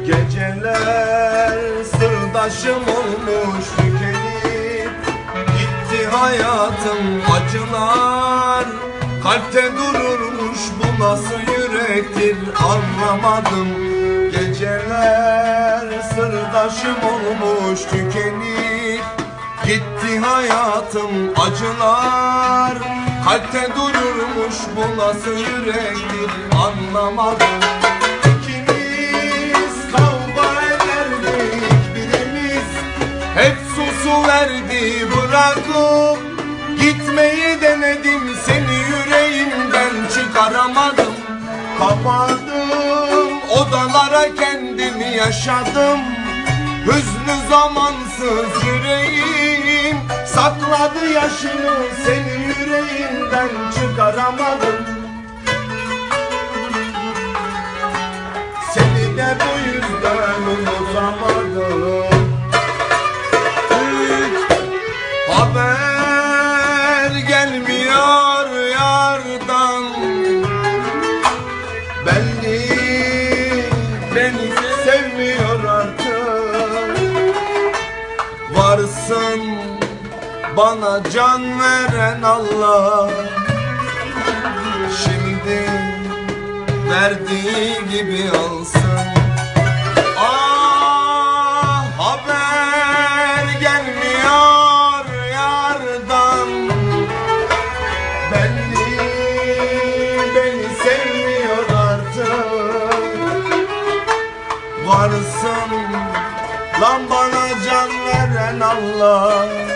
Geceler sırdaşım olmuş, tükenip gitti hayatım. Acılar kalpte dururmuş, bu nasıl yürektir anlamadım. Geceler sırdaşım olmuş, tükenip gitti hayatım. Acılar kalpte dururmuş, bu nasıl yürektir anlamadım. Hep susu verdi, bırakıp gitmeyi denedim, seni yüreğimden çıkaramadım. Kapadım odalara, kendimi yaşadım. Hüznü zamansız yüreğim sakladı yaşını, seni yüreğimden çıkaramadım. Seni de bu yüzden unutamadım. Haber gelmiyor yardan, belli beni sevmiyor artık. Varsın bana can veren Allah, şimdi verdiği gibi alsın. Ah, haber gelmiyor yardan, belli beni sevmiyor artık. Varsın lan bana can veren Allah.